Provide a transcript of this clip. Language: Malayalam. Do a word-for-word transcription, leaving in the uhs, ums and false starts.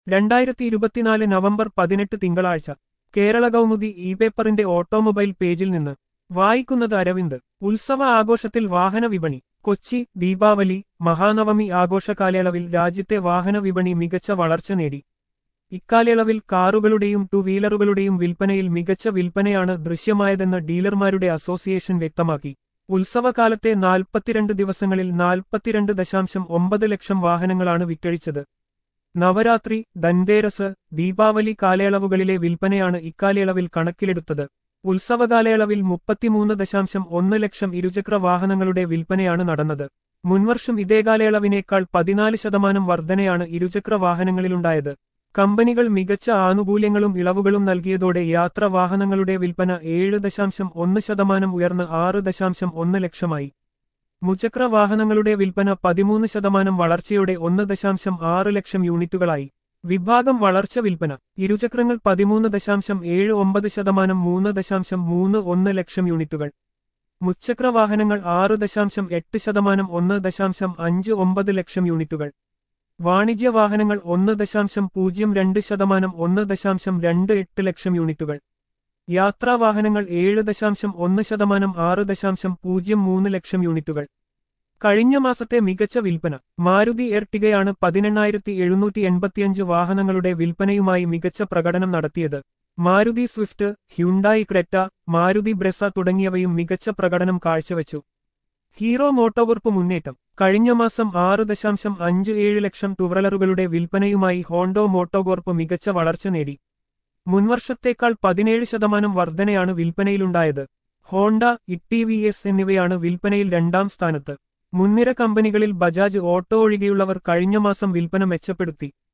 രണ്ടായിരത്തി ഇരുപത്തിനാല് നവംബർ പതിനെട്ട് തിങ്കളാഴ്ച കേരള കൗമുദി ഇ പേപ്പറിന്റെ ഓട്ടോമൊബൈൽ പേജിൽ നിന്ന് വായിക്കുന്നത് അരവിന്ദ്. ഉത്സവ ആഘോഷത്തിൽ വാഹന വിപണി. കൊച്ചി. ദീപാവലി, മഹാനവമി ആഘോഷ കാലയളവിൽ രാജ്യത്തെ വാഹന വിപണി മികച്ച വളർച്ച നേടി. ഇക്കാലയളവിൽ കാറുകളുടെയും ടു വീലറുകളുടെയും വിൽപ്പനയിൽ മികച്ച വിൽപ്പനയാണ് ദൃശ്യമായതെന്ന് ഡീലർമാരുടെ അസോസിയേഷൻ വ്യക്തമാക്കി. ഉത്സവകാലത്തെ നാൽപ്പത്തിരണ്ട് ദിവസങ്ങളിൽ നാൽപ്പത്തിരണ്ട് ദശാംശം ഒമ്പത് ലക്ഷം വാഹനങ്ങളാണ് വിറ്റഴിച്ചത്. നവരാത്രി, ധൻതേരസ്, ദീപാവലി കാലയളവുകളിലെ വിൽപ്പനയാണ് ഇക്കാലയളവിൽ കണക്കിലെടുത്തത്. ഉത്സവകാലയളവിൽ മുപ്പത്തിമൂന്ന് ദശാംശം ഒന്ന് ലക്ഷം ഇരുചക്ര വാഹനങ്ങളുടെ വിൽപ്പനയാണ് നടന്നത്. മുൻവർഷം ഇതേ കാലയളവിനേക്കാൾ പതിനാല് ശതമാനം വർധനയാണ് ഇരുചക്ര വാഹനങ്ങളിലുണ്ടായത്. കമ്പനികൾ മികച്ച ആനുകൂല്യങ്ങളും ഇളവുകളും നൽകിയതോടെ യാത്രാ വാഹനങ്ങളുടെ വിൽപ്പന ഏഴ് ദശാംശം ഒന്ന് ശതമാനം ഉയർന്ന് ആറ് ദശാംശം ഒന്ന് ലക്ഷമായി. മുച്ചക്ര വാഹനങ്ങളുടെ വിൽപ്പന പതിമൂന്ന് ശതമാനം വളർച്ചയോടെ ഒന്ന് ദശാംശം ആറ് ലക്ഷം യൂണിറ്റുകളായി. വിഭാഗം വളർച്ച വിൽപ്പന. ഇരുചക്രങ്ങൾ പതിമൂന്ന് ദശാംശം ഏഴ് ഒമ്പത് ശതമാനം മൂന്ന് ദശാംശം മൂന്ന് ഒന്ന് ലക്ഷം യൂണിറ്റുകൾ. മുച്ചക്ര വാഹനങ്ങൾ ആറ് ദശാംശം എട്ട് ശതമാനം ഒന്ന് ദശാംശം അഞ്ച് ഒമ്പത് ലക്ഷം യൂണിറ്റുകൾ. വാണിജ്യ വാഹനങ്ങൾ ഒന്ന് ദശാംശം പൂജ്യം രണ്ട് ശതമാനം ഒന്ന് ദശാംശം രണ്ട് എട്ട് ലക്ഷം യൂണിറ്റുകൾ. യാത്രാവാഹനങ്ങൾ ഏഴ് ദശാംശം ഒന്ന് ശതമാനം ആറ് ദശാംശം പൂജ്യം മൂന്ന് ലക്ഷം യൂണിറ്റുകൾ. കഴിഞ്ഞ മാസത്തെ മികച്ച വിൽപ്പന. മാരുതി എർട്ടിഗയാണ് പതിനെണ്ണായിരത്തി എഴുന്നൂറ്റി എൺപത്തിയഞ്ച് വാഹനങ്ങളുടെ വിൽപ്പനയുമായി മികച്ച പ്രകടനം നടത്തിയത്. Maruti Swift, Hyundai Creta, Maruti Brezza തുടങ്ങിയവയും മികച്ച പ്രകടനം കാഴ്ചവെച്ചു. ഹീറോ മോട്ടോകോർപ്പ് മുന്നേറ്റം. കഴിഞ്ഞ മാസം ആറ് ദശാംശം അഞ്ച് ഏഴ് ലക്ഷം ടൂവീലറുകളുടെ വിൽപ്പനയുമായി ഹോണ്ടോ മോട്ടോകോർപ്പ് മികച്ച വളർച്ച നേടി. മുൻവർഷത്തേക്കാൾ പതിനേഴ് ശതമാനം വർധനയാണ് വിൽപ്പനയിലുണ്ടായത്. ഹോണ്ട, ഇ വി എസ് എന്നിവയാണ് വിൽപ്പനയിൽ രണ്ടാം സ്ഥാനത്ത്. മുൻനിര കമ്പനികളിൽ ബജാജ് ഓട്ടോ ഒഴികെയുള്ളവർ കഴിഞ്ഞ മാസം വിൽപ്പന മെച്ചപ്പെടുത്തി.